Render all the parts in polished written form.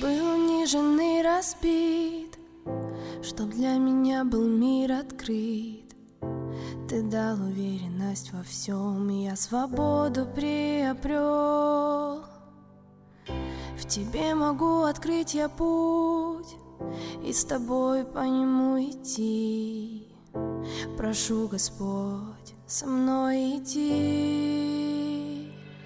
был унижен и разбит, чтоб для меня был мир открыт. Ты дал уверенность во всем, и я свободу приобрел. В тебе могу открыть я путь и с тобой по нему идти. Прошу, Господь, со мной иди.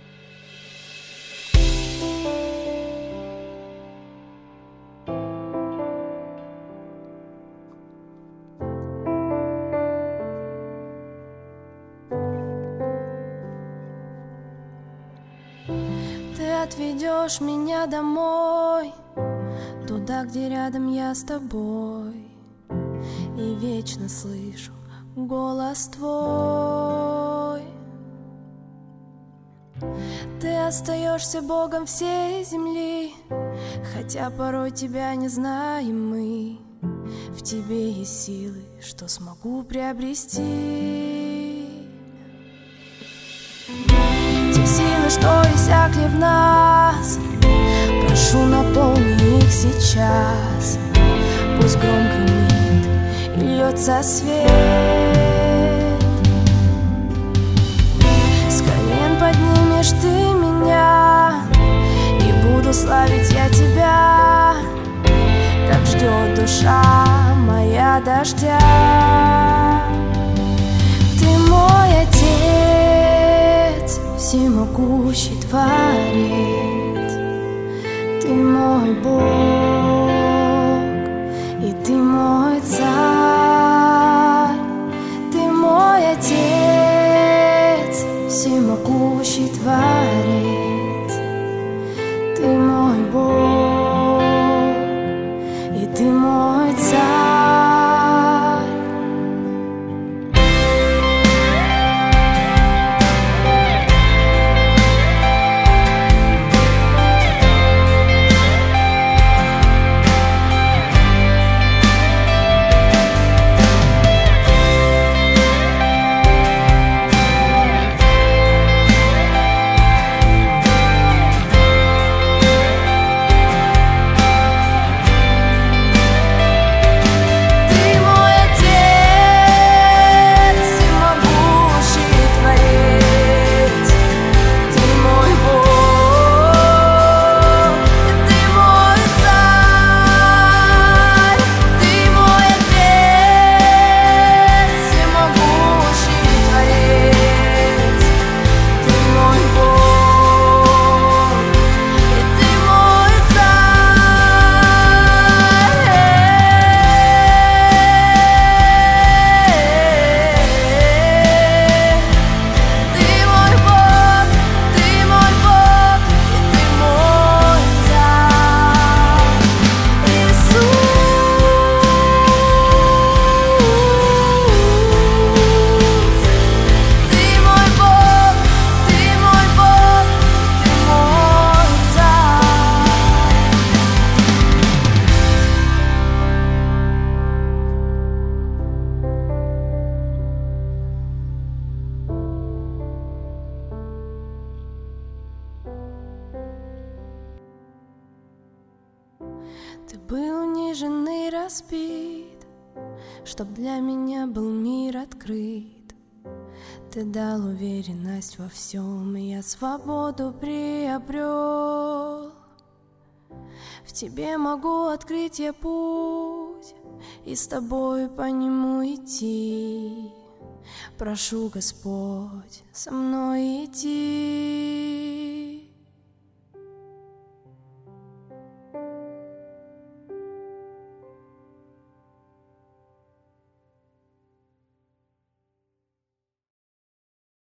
Ты отведешь меня домой, туда, где рядом я с тобой, и вечно слышу голос твой. Ты остаешься Богом всей земли, хотя порой тебя не знаем мы. В тебе есть силы, что смогу приобрести. Те силы, что иссякли в нас, прошу, наполни их сейчас. Пусть гром гремит и льется свет. С колен поднимешь ты меня, и буду славить я тебя, как ждет душа моя дождя. Ты мой Отец, всемогущий Творец. Ты мой Бог, и ты мой Царь. Ты мой Отец, всемогущий Творец. Ты мой Бог, и ты мой Царь. Ты был унижен и разбит, чтоб для меня был мир открыт. Ты дал уверенность во всем, и я свободу приобрел. В тебе могу открыть я путь и с тобой по нему идти. Прошу, Господь, со мной иди.